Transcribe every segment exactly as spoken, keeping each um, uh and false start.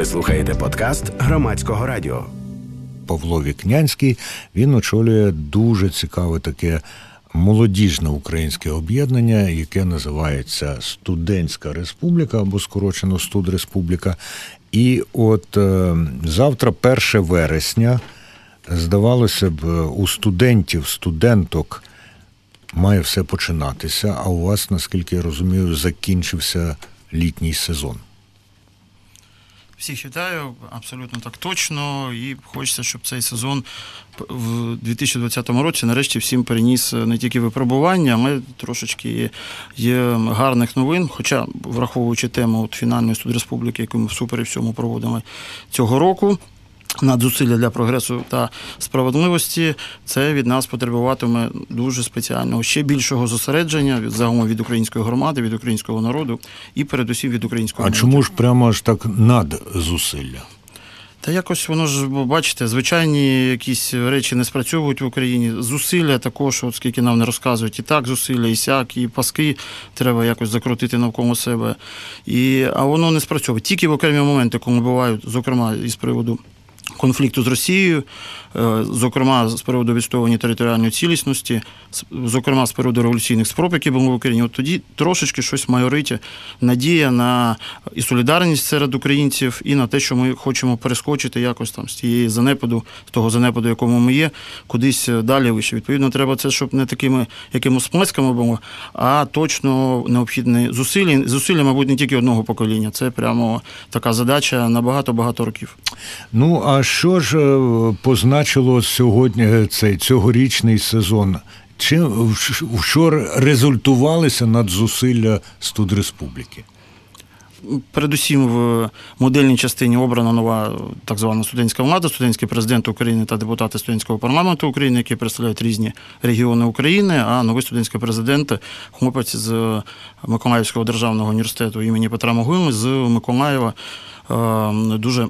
Ви слухаєте подкаст Громадського радіо. Павло Вікнянський, він очолює дуже цікаве таке молодіжне українське об'єднання, яке називається «Студентська республіка» або скорочено «Студреспубліка». І от е, завтра, перше вересня, здавалося б, у студентів, студенток має все починатися, а у вас, наскільки я розумію, закінчився літній сезон. Всіх вітаю, абсолютно так точно, і хочеться, щоб цей сезон в дві тисячі двадцятому році нарешті всім переніс не тільки випробування, але трошечки є гарних новин, хоча, враховуючи тему от фінальної студреспубліки, яку ми всупереч всьому проводимо цього року, надзусилля для прогресу та справедливості, це від нас потребуватиме дуже спеціального, ще більшого зосередження від загалом від української громади, від українського народу і передусім від українського а народу. А чому ж прямо аж так надзусилля? Та якось воно ж, бачите, звичайні якісь речі не спрацьовують в Україні. Зусилля також, от скільки нам не розказують, і так зусилля, і сяк, і паски треба якось закрутити навколо себе. І, а воно не спрацьовує. Тільки в окремі моменти, коли бувають, зокрема, із приводу конфлікту з Росією, зокрема, з приводу відстоювання територіальної цілісності, зокрема, з приводу революційних спроб, які були в Україні, от тоді трошечки щось майорить, надія на і солідарність серед українців, і на те, що ми хочемо перескочити якось там з тієї занепаду, з того занепаду, якому ми є, кудись далі вище. Відповідно, треба це, щоб не такими якимось сплесками було, а точно необхідні зусилля, зусилля, мабуть, не тільки одного покоління. Це прямо така задача на багато-багато років. Ну, а що ж позначило сьогодні цей цьогорічний сезон? Чи в що результувалися надзусилля студреспубліки? Передусім в модельній частині обрана нова так звана студентська влада, студентський президент України та депутати студентського парламенту України, які представляють різні регіони України, а новий студентський президент, хлопець з Миколаївського державного університету імені Петра Могили, з Миколаєва, дуже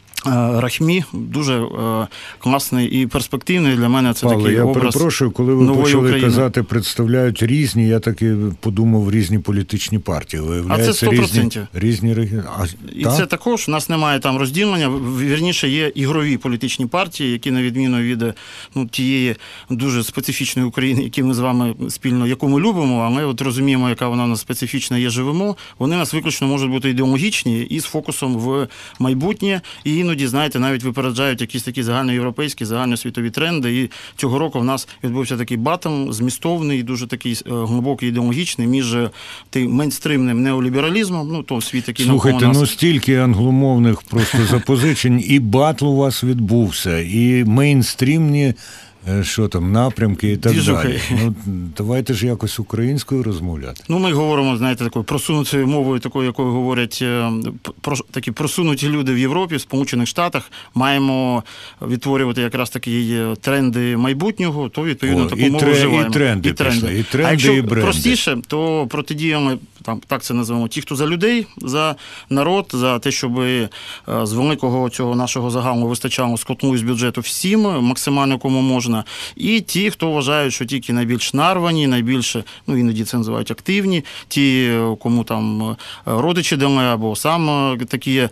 Рахмі, дуже е, класний і перспективний для мене. Це Павле, такий я образ перепрошую, коли ви почали України. казати, представляють різні, я таки подумав, різні політичні партії. А це сто відсотків. Різні, різні регіони. І та? Це також, у нас немає там розділення, вірніше є ігрові політичні партії, які на відміну від ну, тієї дуже специфічної України, які ми з вами спільно, яку ми любимо, а ми от розуміємо, яка вона у нас специфічна є, живемо, вони у нас виключно можуть бути ідеологічні і з фокусом в майбутнє, і іноді Іноді, знаєте, навіть випереджають якісь такі загальноєвропейські, загальносвітові тренди. І цього року в нас відбувся такий батл змістовний, дуже такий глибокий, ідеологічний, між тим мейнстримним неолібералізмом, ну, то світ, який навколо нас. Слухайте, ну стільки англомовних просто запозичень, і батл у вас відбувся, і мейнстрімні що там, напрямки і так Діжухи. Далі. Ну, давайте ж якось українською розмовляти. Ну, ми говоримо, знаєте, такою просунутою мовою, такою, якою говорять про, такі просунуті люди в Європі, в Сполучених Штатах. Маємо відтворювати якраз такі тренди майбутнього, то, відповідно, О, таку мову тре, вживаємо. І тренди, і тренди пішли, і тренди, а якщо і бренди. простіше, то протидіями, там, так це називаємо, ті, хто за людей, за народ, за те, щоб з великого цього нашого загалу вистачало з котлу з бюджету всім, максимально кому можна. І ті, хто вважають, що тільки найбільш нарвані, найбільше, ну іноді це називають активні, ті, кому там родичі дали, або сам такі,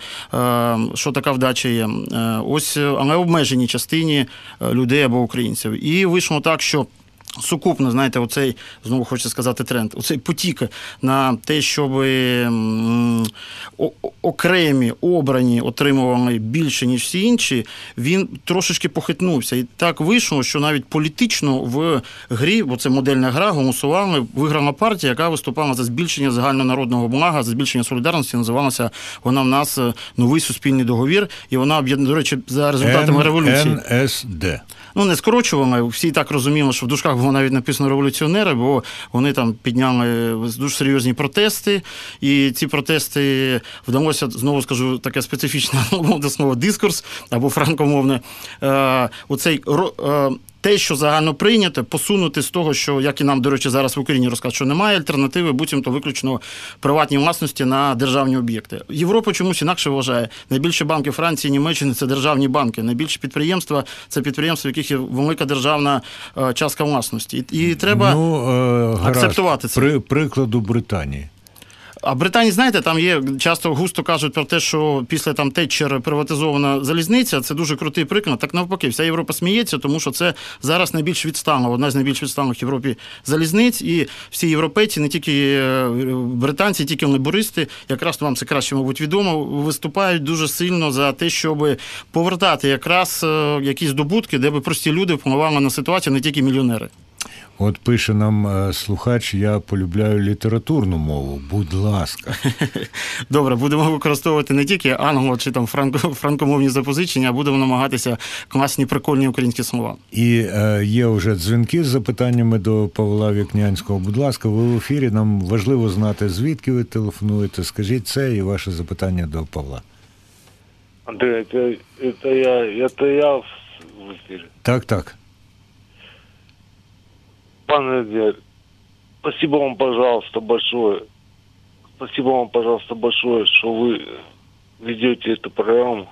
що така вдача є, ось, але обмеженій частині людей або українців. І вийшло так, що сукупно, знаєте, оцей, знову хочу сказати, тренд, оцей потік на те, щоб окремі, обрані отримували більше, ніж всі інші, він трошечки похитнувся. І так вийшло, що навіть політично в грі, бо це модельна гра, голосували, виграла партія, яка виступала за збільшення загальнонародного блага, за збільшення солідарності, називалася вона в нас «Новий суспільний договір», і вона об'єднана, до речі, за результатами революції. ен ес де. Ну, не скорочували, всі так розуміли, що в дужках було навіть написано «революціонери», бо вони там підняли дуже серйозні протести, і ці протести вдалося, знову скажу, таке специфічне слово дискурс, або франкомовне, е, оцей е, те, що загально прийнято, посунути з того, що, як і нам, до речі, зараз в Україні розказують, що немає альтернативи, буцімто виключно приватній власності на державні об'єкти. Європа чомусь інакше вважає. Найбільші банки Франції, Німеччини – це державні банки. Найбільші підприємства – це підприємства, в яких є велика державна е, частка власності. І, і треба ну, е, акцептувати це. При, прикладу Британії. А в Британії, знаєте, там є, часто густо кажуть про те, що після там Тетчер приватизована залізниця, це дуже крутий приклад. Так навпаки, вся Європа сміється, тому що це зараз найбільш відстала, одна з найбільш відсталих в Європі залізниць, і всі європейці, не тільки британці, тільки лейбористи, якраз вам це краще, мабуть, відомо, виступають дуже сильно за те, щоб повертати якраз якісь здобутки, де би прості люди впливали на ситуацію, не тільки мільйонери. От пише нам слухач, я полюбляю літературну мову, будь ласка. Добре, будемо використовувати не тільки англо- чи там франко, франкомовні запозичення, а будемо намагатися класні, прикольні українські слова. І е, є вже дзвінки з запитаннями до Павла Вікнянського. Будь ласка, ви в ефірі, нам важливо знати, звідки ви телефонуєте. Скажіть це і ваше запитання до Павла. Андрей, это, это я, это я в эфире. Так, так. Пан Эдгар, спасибо вам, пожалуйста, большое. Спасибо вам, пожалуйста, большое, что вы ведете эту программу.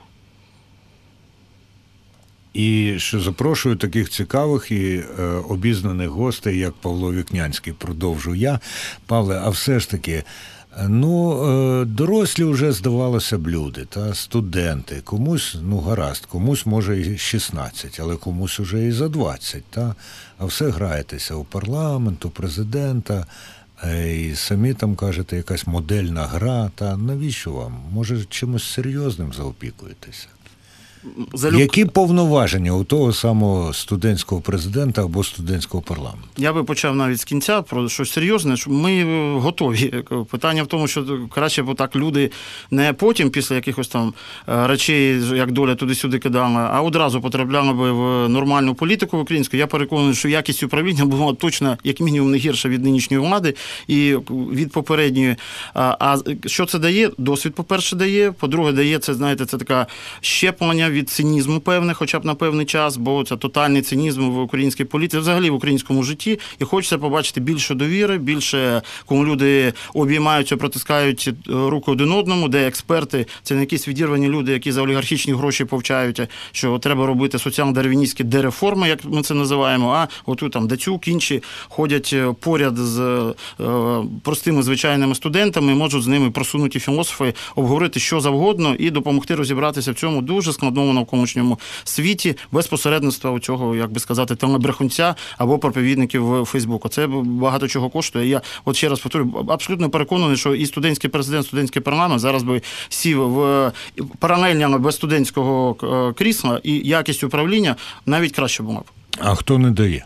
І що запрошую таких цікавих і е, обізнаних гостей, як Павло Вікнянський, продовжу я. Павле, а все ж таки, ну, е, дорослі вже, здавалося б, люди, та студенти, комусь, ну, гаразд, комусь може і шістнадцять, але комусь уже і за двадцять, та? А все граєтеся у парламент, у президента, е, і самі там кажете, якась модельна гра, та навіщо вам? Може, чимось серйозним заопікуєтеся? Залюб... Які повноваження у того самого студентського президента або студентського парламенту? Я би почав навіть з кінця про щось серйозне, що ми готові. Питання в тому, що краще б так люди не потім, після якихось там речей, як доля туди-сюди кидала, а одразу потрапляли би в нормальну політику українську. Я переконаний, що якість управління була точно, як мінімум, не гірша від нинішньої влади і від попередньої. А що це дає? Досвід, по-перше, дає. По-друге, дає, це, знаєте, це така щеплення від цинізму певне, хоча б на певний час, бо це тотальний цинізм в українській політиці, взагалі в українському житті, і хочеться побачити більше довіри, більше, коли люди обіймаються, протискають руки один одному, де експерти, це не якісь відірвані люди, які за олігархічні гроші повчають, що треба робити соціально-дарвіністські дереформи, як ми це називаємо, а отут там Дацюк, інші ходять поряд з е, простими звичайними студентами, можуть з ними просунуті філософи обговорити що завгодно і допомогти розібратися в цьому дуже складному навколишньому світі без посередництва у цього, як би сказати, телебрехунця або проповідників Фейсбуку. Це багато чого коштує. Я от ще раз повторюю, абсолютно переконаний, що і студентський президент, студентський парламент зараз би сів в паралельно без студентського крісла, і якість управління навіть краще була б. А хто не дає?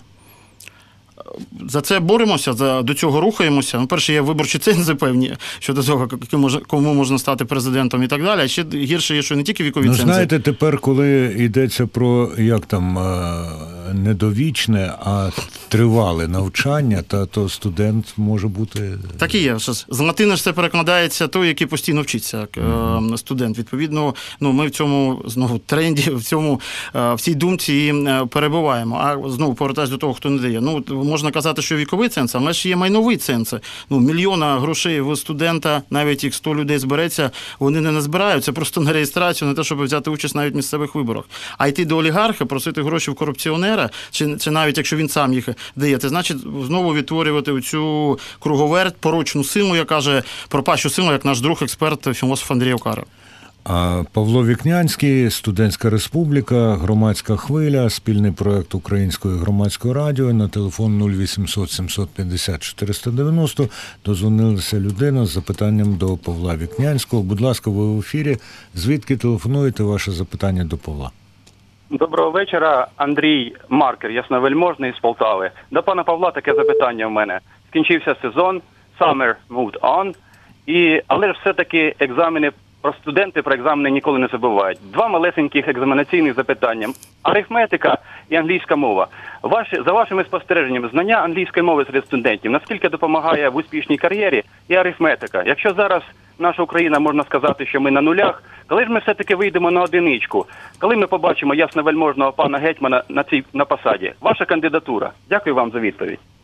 За це боремося, за, до цього рухаємося. Ну, перше, є виборчі цензи певні щодо того, кому можна стати президентом і так далі. А ще гірше є, що не тільки вікові ну, цензи. Знаєте, тепер, коли йдеться про, як там, не довічне, а тривале навчання, та то студент може бути... Так і є. З латини ж це перекладається той, який постійно вчиться, як mm-hmm. студент. Відповідно, ну, ми в цьому, знову, тренді, в цьому, в цій думці перебуваємо. А знову повертаюсь до того, хто не дає. Ну, можна казати, що віковий ценз, але ж є майновий ценз. Ну, мільйона грошей в студента, навіть їх сто людей збереться, вони не назбирають. Це просто на реєстрацію, не те, щоб взяти участь навіть в місцевих виборах. А йти до олігарха, просити гроші в корупціонера, чи, чи навіть якщо він сам їх дає, це значить знову відтворювати оцю круговерть, порочну силу, яка каже, пропащу силу, як наш друг, експерт, філософ Андрій Окара. А Павло Вікнянський, Студентська Республіка, Громадська хвиля, спільний проєкт Української громадської радіо, на телефон нуль вісімсот сімсот п'ятдесят чотириста дев'яносто дозвонилася людина з запитанням до Павла Вікнянського. Будь ласка, ви в ефірі. Звідки телефонуєте? Ваше запитання до Павла. Доброго вечора, Андрій Маркер, Ясновельможний з Полтави. До пана Павла таке запитання в мене. Скінчився сезон, summer moved on, і, але ж все-таки екзамени, про студенти про екзамени ніколи не забувають. Два малесеньких екзаменаційних запитання. Арифметика і англійська мова. Ваші, за вашими спостереженнями, знання англійської мови серед студентів, наскільки допомагає в успішній кар'єрі і арифметика? Якщо зараз наша Україна, можна сказати, що ми на нулях, коли ж ми все-таки вийдемо на одиничку? Коли ми побачимо ясновельможного пана гетьмана на цій на посаді? Ваша кандидатура. Дякую вам за відповідь.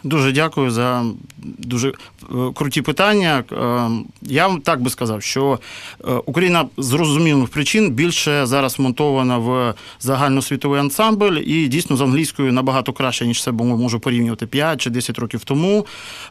Дуже дякую за дуже круті питання. Я вам так би сказав, що Україна з зрозумілих причин більше зараз монтована в загальносвітовий ансамбль і дійсно з англійською набагато краще, ніж це можу порівнювати п'ять чи десять років тому.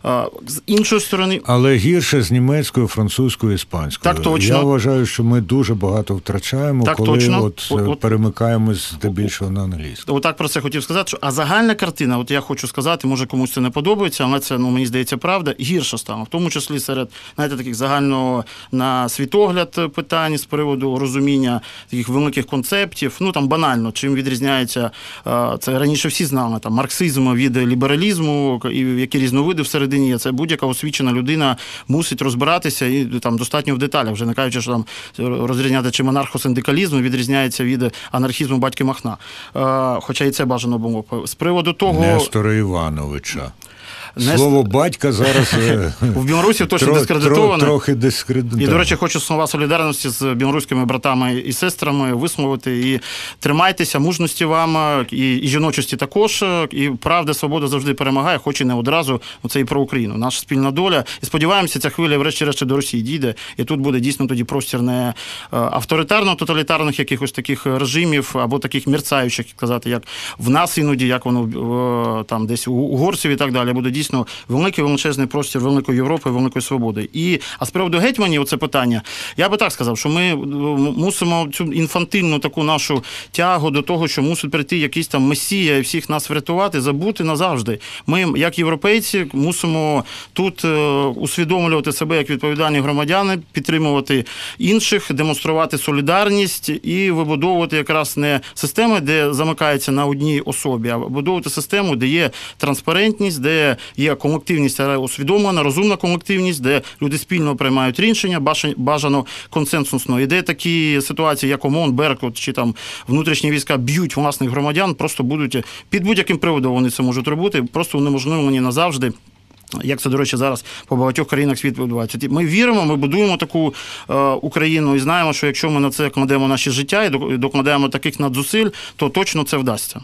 З іншої сторони... Але гірше з німецькою, французькою, іспанською. Так точно. Я вважаю, що ми дуже багато втрачаємо, так, коли точно. От, от, перемикаємось здебільшого на англійську. Отак про це хотів сказати. Що, а загальна картина, от я хочу сказати, може комусь це не подобається, але це, ну, мені здається, правда, гірше стало. В тому числі серед, знаєте, таких загального на світогляд питань з приводу розуміння таких великих концептів. Ну, там банально, чим відрізняється, це раніше всі знали, там, марксизм від лібералізму, і які різновиди всередині є. Це будь-яка освічена людина мусить розбиратися і там достатньо в деталях, вже не кажучи, що там розрізняти, чи монархосиндикалізм відрізняється від анархізму батьки Махна. Хоча і це бажано було. З приводу того... Нестора Івановича. Слово батька зараз в Білорусі точно тро, дискредитоване. Трохи дискредитоване. І, до речі, хочу слова солідарності з білоруськими братами і сестрами висловити. І тримайтеся, мужності вам, і, і жіночості також. І правда, свобода завжди перемагає, хоч і не одразу. Це і про Україну. Наша спільна доля. І сподіваємося, ця хвиля врешті-решт до Росії дійде. І тут буде дійсно тоді простір не авторитарно-тоталітарних якихось таких режимів, або таких мерцаючих, казати, як в нас іноді, як воно там десь у угорців і так далі. Буде дійсно великий, величезний простір великої Європи, великої свободи. І, а з приводу гетьманів, оце питання, я би так сказав, що ми мусимо цю інфантильну таку нашу тягу до того, що мусить прийти якийсь там месія і всіх нас врятувати, забути назавжди. Ми, як європейці, мусимо тут усвідомлювати себе як відповідальні громадяни, підтримувати інших, демонструвати солідарність і вибудовувати якраз не системи, де замикається на одній особі, а вибудовувати систему, де є транспарентність, де є колективність, але усвідомлена, розумна колективність, де люди спільно приймають рішення, бажано консенсусно. І де такі ситуації, як ОМОН, Беркут чи там внутрішні війська б'ють власних громадян, просто будуть, під будь-яким приводом вони це можуть робити, просто унеможливлені назавжди. Як це, до речі, зараз по багатьох країнах світу відбувається. Ми віримо, ми будуємо таку е, Україну і знаємо, що якщо ми на це кладемо наші життя і докладаємо таких надзусиль, то точно це вдасться.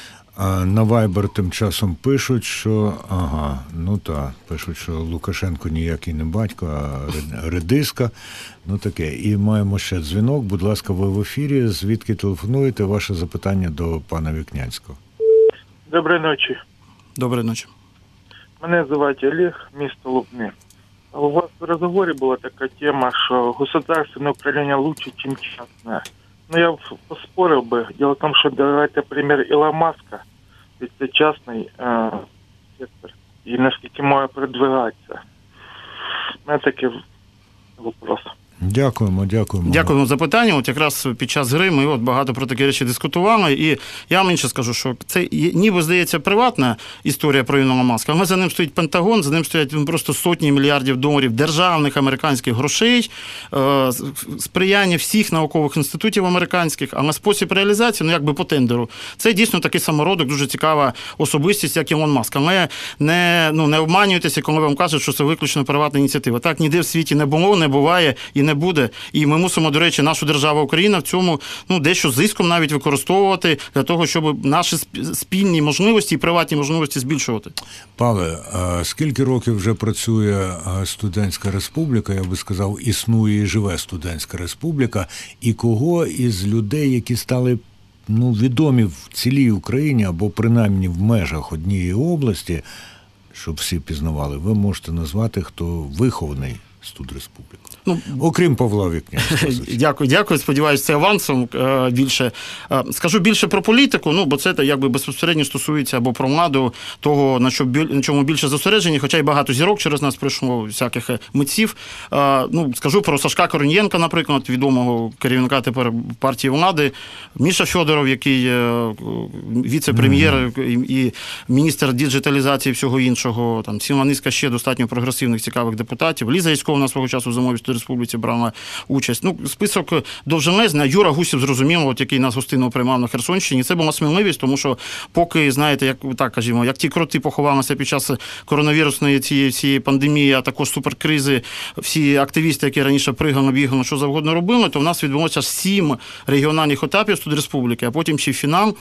А на Viber тим часом пишуть, що, ага, ну так, пишуть, що Лукашенко ніякий не батько, а редиска, ну таке. І маємо ще дзвінок, будь ласка, ви в ефірі, звідки телефонуєте, ваше запитання до пана Вікнянського. Доброї ночі. Доброї ночі. Мене звати Олег, місто Лубни. У вас в розговорі була така тема, що государственне управління лучше, ніж частне. Ну, я поспорил бы. Дело в том, что давайте пример Илона Маска. Ведь это частный э, сектор. И насколько может продвигаться. У меня такой вопрос. Дякуємо, дякуємо. Дякуємо за питання. От якраз під час гри ми от багато про такі речі дискутували. І я вам інше скажу, що це ніби, здається, приватна історія про Ілона Маска, але за ним стоїть Пентагон, за ним стоять просто сотні мільярдів доларів державних американських грошей, сприяння всіх наукових інститутів американських, а на спосіб реалізації, ну якби по тендеру. Це дійсно такий самородок, дуже цікава особистість, як Ілон Маск. Але не, ну, не обманюйтеся, коли вам кажуть, що це виключно приватна ініціатива. Так ніде в світі не було, не буває і не буде. І ми мусимо, до речі, нашу державу Україна в цьому, ну, дещо зиском навіть використовувати для того, щоб наші спільні можливості і приватні можливості збільшувати. Павле, скільки років вже працює студентська республіка, я би сказав, існує і живе студентська республіка, і кого із людей, які стали, ну, відомі в цілій Україні, або принаймні в межах однієї області, щоб всі пізнавали, ви можете назвати, хто вихований студреспубліку? Ну, окрім Павла Вікнянського. Дякую, дякую. Сподіваюся, це авансом більше. Скажу більше про політику, ну, бо це якби безпосередньо стосується або про владу, того, на, що, на чому більше зосереджені, хоча й багато зірок через нас прийшло, всяких митців. Ну, скажу про Сашка Корнієнка, наприклад, відомого керівника тепер партії влади, Міша Фьодоров, який віце-прем'єр mm-hmm. і міністр діджиталізації і всього іншого, там ціла низка ще достатньо прогресивних, цікавих депутатів. Ліза Яськова на свого часу в Зимовій республіці брала участь. Ну, список довжелезний. Юра Гусів, зрозуміло, от, який нас гостинно приймав на Херсонщині. Це була сміливість, тому що поки, знаєте, як так кажімо, як ті кроти поховалися під час коронавірусної цієї, цієї пандемії, а також суперкризи, всі активісти, які раніше пригали, бігали, що завгодно робили, то в нас відбулося сім регіональних етапів студреспубліки, а потім ще фінал.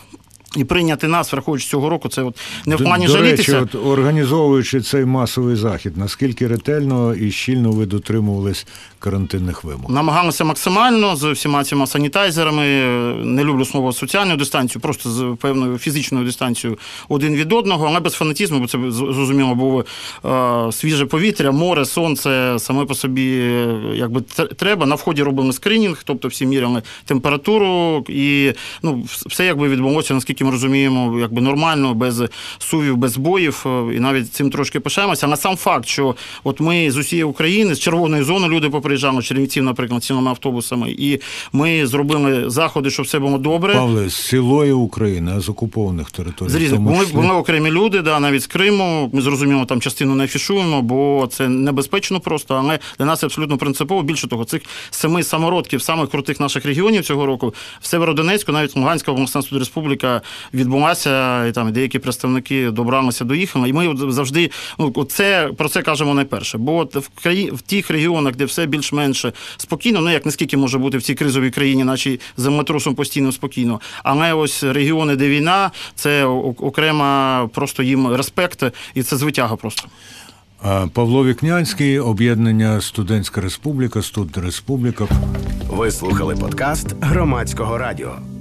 І прийняти нас, враховуючи цього року, це от не в плані до, жалітися. До речі, от, організовуючи цей масовий захід, наскільки ретельно і щільно ви дотримувались карантинних вимог? Намагалися максимально з всіма цими санітайзерами, не люблю слово соціальну дистанцію, просто з певною фізичною дистанцією один від одного, але без фанатізму, бо це, зрозуміло, було е, свіже повітря, море, сонце, саме по собі якби треба. На вході робили скринінг, тобто всі міряли температуру, і ну, все якби відбулося, наскільки ми розуміємо, якби нормально, без сувів, без боїв, і навіть цим трошки пишаємося. Але сам факт, що от ми з усієї України, з червоної зони люди поприїжджали, Чернівців, наприклад, цілими автобусами, і ми зробили заходи, щоб все було добре. Павле, з цілої України, а з окупованих територій? З різних. Були, були окремі люди, да, навіть з Криму. Ми, зрозуміло, там частину не афішуємо, бо це небезпечно просто, але для нас це абсолютно принципово. Більше того, цих семи самородків, самих крутих наших регіонів цього року, в Северодонецьку, навіть Луганська обласна республіка відбулася, і там деякі представники добралися до їх, і ми завжди, ну, це, про це кажемо найперше. Бо в, краї, в тих регіонах, де все більш-менш спокійно, ну як наскільки може бути в цій кризовій країні, нашій землетрусом постійно спокійно, але ось регіони, де війна, це окрема просто їм респект, і це звитяга просто. Павло Вікнянський, об'єднання «Студентська республіка», «Студреспубліка». Ви слухали подкаст Громадського радіо.